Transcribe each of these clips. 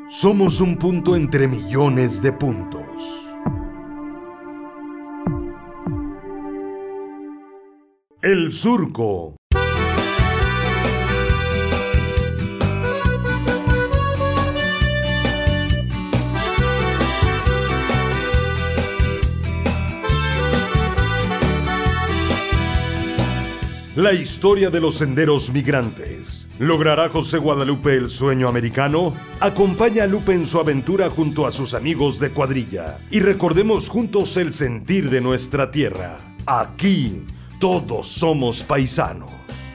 Somos un punto entre millones de puntos. El Surco. La historia de los senderos migrantes. ¿Logrará José Guadalupe el sueño americano? Acompaña a Lupe en su aventura junto a sus amigos de cuadrilla y recordemos juntos el sentir de nuestra tierra. Aquí, todos somos paisanos.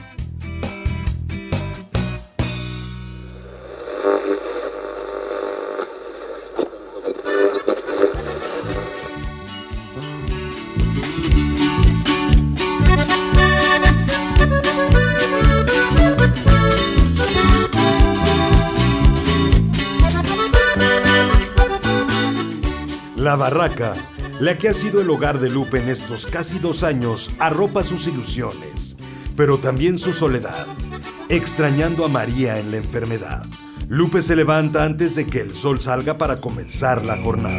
La barraca, la que ha sido el hogar de Lupe en estos casi 2 años, arropa sus ilusiones, pero también su soledad, extrañando a María en la enfermedad. Lupe se levanta antes de que el sol salga para comenzar la jornada.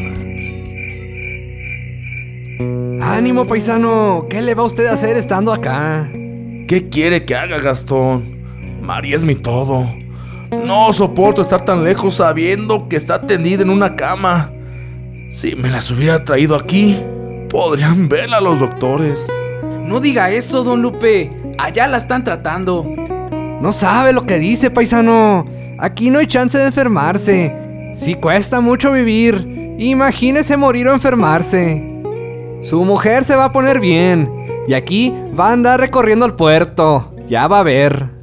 ¡Ánimo, paisano! ¿Qué le va usted a hacer estando acá? ¿Qué quiere que haga, Gastón? María es mi todo. No soporto estar tan lejos sabiendo que está tendida en una cama. Si me las hubiera traído aquí, podrían verla los doctores. No diga eso, don Lupe. Allá la están tratando. No sabe lo que dice, paisano. Aquí no hay chance de enfermarse. Sí cuesta mucho vivir. Imagínese morir o enfermarse. Su mujer se va a poner bien. Y aquí va a andar recorriendo el puerto. Ya va a ver.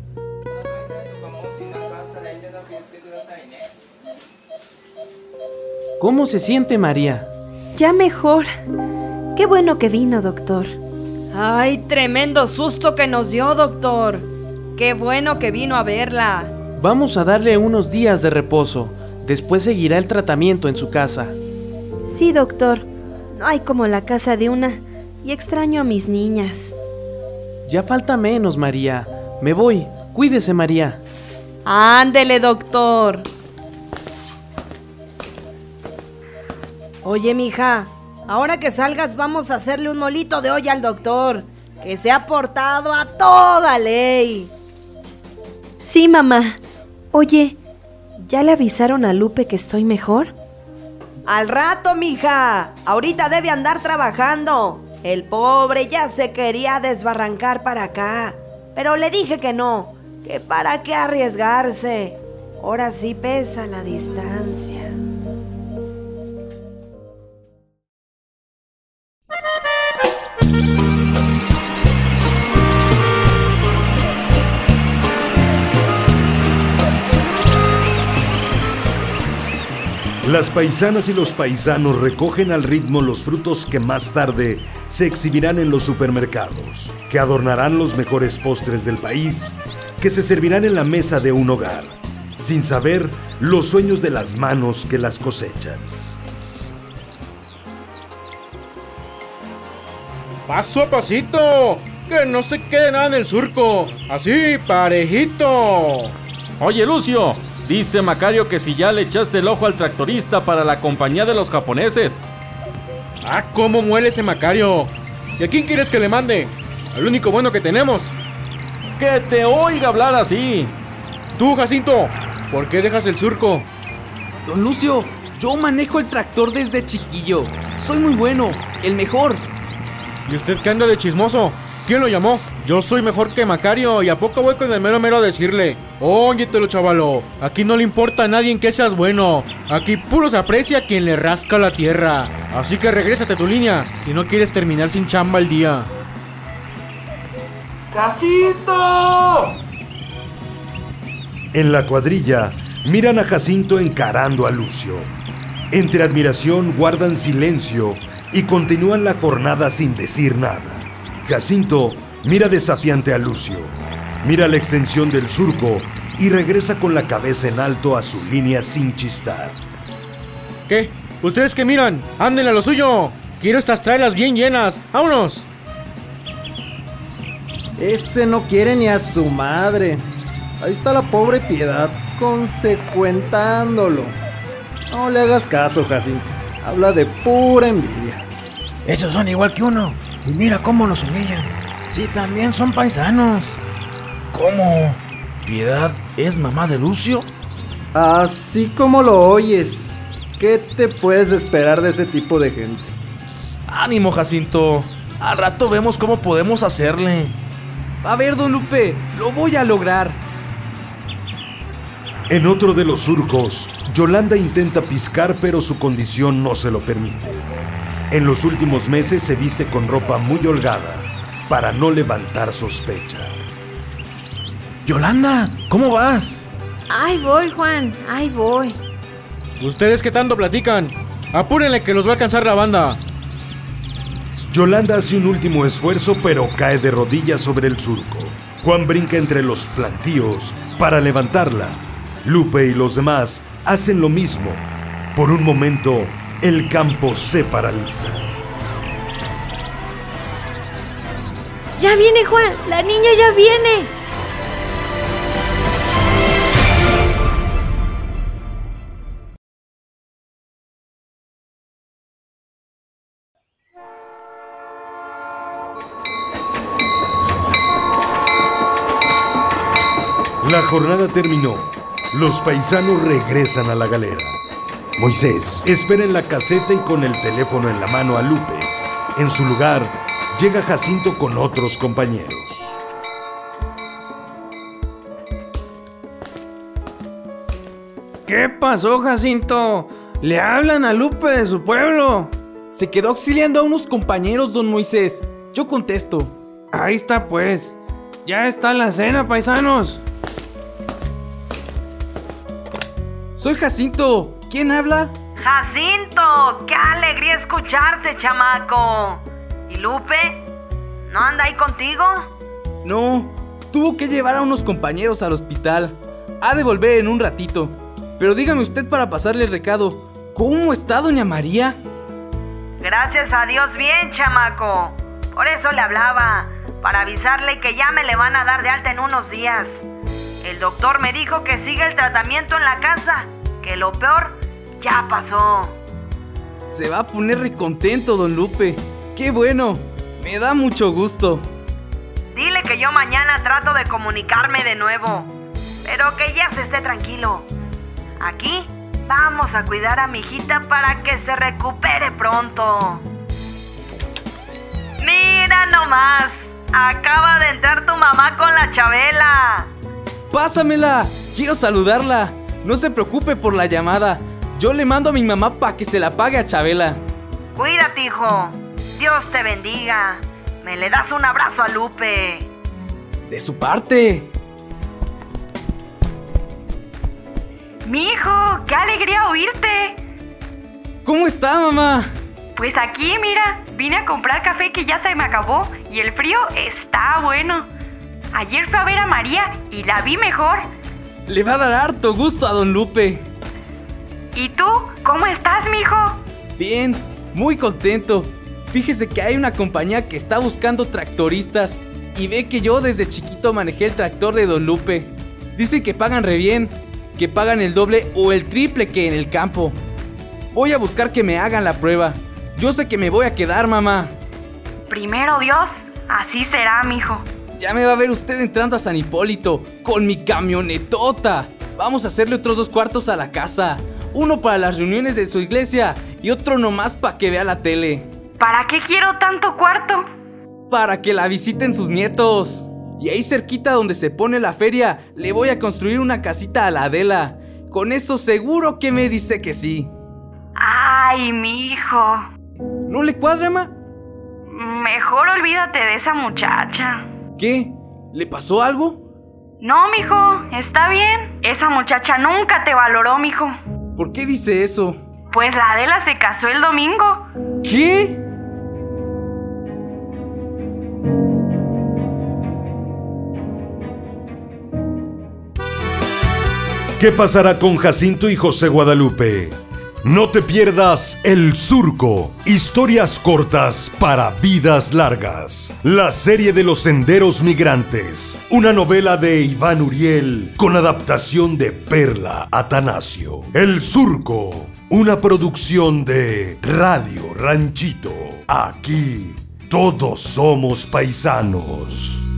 ¿Cómo se siente María? Ya mejor. Qué bueno que vino, doctor. ¡Ay, tremendo susto que nos dio, doctor! ¡Qué bueno que vino a verla! Vamos a darle unos días de reposo. Después seguirá el tratamiento en su casa. Sí, doctor. No hay como la casa de una. Y extraño a mis niñas. Ya falta menos, María. Me voy. Cuídese, María. ¡Ándele, doctor! Oye, mija, ahora que salgas vamos a hacerle un molito de olla al doctor, que se ha portado a toda ley. Sí, mamá. Oye, ¿ya le avisaron a Lupe que estoy mejor? Al rato, mija. Ahorita debe andar trabajando. El pobre ya se quería desbarrancar para acá, pero le dije que no, que para qué arriesgarse. Ahora sí pesa la distancia. Las paisanas y los paisanos recogen al ritmo los frutos que más tarde se exhibirán en los supermercados, que adornarán los mejores postres del país, que se servirán en la mesa de un hogar, sin saber los sueños de las manos que las cosechan. Paso a pasito, que no se quede nada en el surco, así, parejito. Oye, Lucio, dice Macario que si ya le echaste el ojo al tractorista para la compañía de los japoneses. Ah, cómo muele ese Macario. ¿Y a quién quieres que le mande? Al único bueno que tenemos. ¡Que te oiga hablar así! Tú, Jacinto, ¿por qué dejas el surco? Don Lucio, yo manejo el tractor desde chiquillo. Soy muy bueno, el mejor. ¿Y usted qué anda de chismoso? ¿Quién lo llamó? Yo soy mejor que Macario y a poco voy con el mero mero a decirle: óyetelo, chavalo, aquí no le importa a nadie en que seas bueno. Aquí puro se aprecia a quien le rasca la tierra. Así que regrésate a tu línea si no quieres terminar sin chamba el día. ¡Jacinto! En la cuadrilla miran a Jacinto encarando a Lucio. Entre admiración guardan silencio y continúan la jornada sin decir nada. Jacinto mira desafiante a Lucio, mira la extensión del surco y regresa con la cabeza en alto a su línea sin chistar. ¿Qué? ¿Ustedes qué miran? ¡Anden a lo suyo! Quiero estas trailers bien llenas. ¡Vámonos! Ese no quiere ni a su madre. Ahí está la pobre Piedad, consecuentándolo. No le hagas caso, Jacinto. Habla de pura envidia. Esos son igual que uno. Y mira cómo nos humillan. Sí, también son paisanos. ¿Cómo? ¿Piedad es mamá de Lucio? Así como lo oyes. ¿Qué te puedes esperar de ese tipo de gente? Ánimo, Jacinto. Al rato vemos cómo podemos hacerle. A ver, don Lupe, lo voy a lograr. En otro de los surcos, Yolanda intenta piscar, pero su condición no se lo permite. En los últimos meses se viste con ropa muy holgada para no levantar sospecha. Yolanda, ¿cómo vas? Ahí voy, Juan, ahí voy. ¿Ustedes qué tanto platican? Apúrenle que los va a alcanzar la banda. Yolanda hace un último esfuerzo, pero cae de rodillas sobre el surco. Juan brinca entre los plantíos para levantarla. Lupe y los demás hacen lo mismo. Por un momento, el campo se paraliza. Ya viene, Juan, la niña ya viene. La jornada terminó. Los paisanos regresan a la galera. Moisés espera en la caseta y con el teléfono en la mano a Lupe. En su lugar, llega Jacinto con otros compañeros. ¿Qué pasó, Jacinto? ¿Le hablan a Lupe de su pueblo? Se quedó auxiliando a unos compañeros, don Moisés. Yo contesto. Ahí está, pues. Ya está la cena, paisanos. Soy Jacinto. ¿Quién habla? Jacinto, qué alegría escucharte, chamaco. ¿Y Lupe? ¿No anda ahí contigo? No, tuvo que llevar a unos compañeros al hospital. Ha de volver en un ratito. Pero dígame usted para pasarle el recado. ¿Cómo está doña María? Gracias a Dios bien, chamaco. Por eso le hablaba, para avisarle que ya me le van a dar de alta en unos días. El doctor me dijo que siga el tratamiento en la casa, que lo peor ya pasó. Se va a poner recontento, don Lupe. ¡Qué bueno! Me da mucho gusto. Dile que yo mañana trato de comunicarme de nuevo, pero que ya se esté tranquilo. Aquí vamos a cuidar a mi hijita para que se recupere pronto. Mira nomás, acaba de entrar tu mamá con la Chabela. ¡Pásamela! Quiero saludarla. No se preocupe por la llamada. Yo le mando a mi mamá para que se la pague a Chabela. Cuídate, hijo. Dios te bendiga. Me le das un abrazo a Lupe. De su parte. Mijo, qué alegría oírte. ¿Cómo está, mamá? Pues aquí, mira, vine a comprar café que ya se me acabó y el frío está bueno. Ayer fui a ver a María y la vi mejor. Le va a dar harto gusto a don Lupe. ¿Y tú? ¿Cómo estás, mijo? Bien, muy contento. Fíjese que hay una compañía que está buscando tractoristas y ve que yo desde chiquito manejé el tractor de don Lupe. Dicen que pagan re bien, que pagan el doble o el triple que en el campo. Voy a buscar que me hagan la prueba. Yo sé que me voy a quedar, mamá. Primero Dios, así será, mijo. Ya me va a ver usted entrando a San Hipólito con mi camionetota. Vamos a hacerle otros 2 cuartos a la casa. Uno para las reuniones de su iglesia y otro nomás para que vea la tele. ¿Para qué quiero tanto cuarto? Para que la visiten sus nietos. Y ahí cerquita donde se pone la feria, le voy a construir una casita a la Adela. Con eso seguro que me dice que sí. Ay, mijo. ¿No le cuadra, ma? Mejor olvídate de esa muchacha. ¿Qué? ¿Le pasó algo? No, mijo, está bien. Esa muchacha nunca te valoró, mijo. ¿Por qué dice eso? Pues la Adela se casó el domingo. ¿Qué? ¿Qué pasará con Jacinto y José Guadalupe? No te pierdas El Surco, historias cortas para vidas largas. La serie de los senderos migrantes, una novela de Iván Uriel con adaptación de Perla Atanasio. El Surco, Una producción de Radio Ranchito. Aquí todos somos paisanos.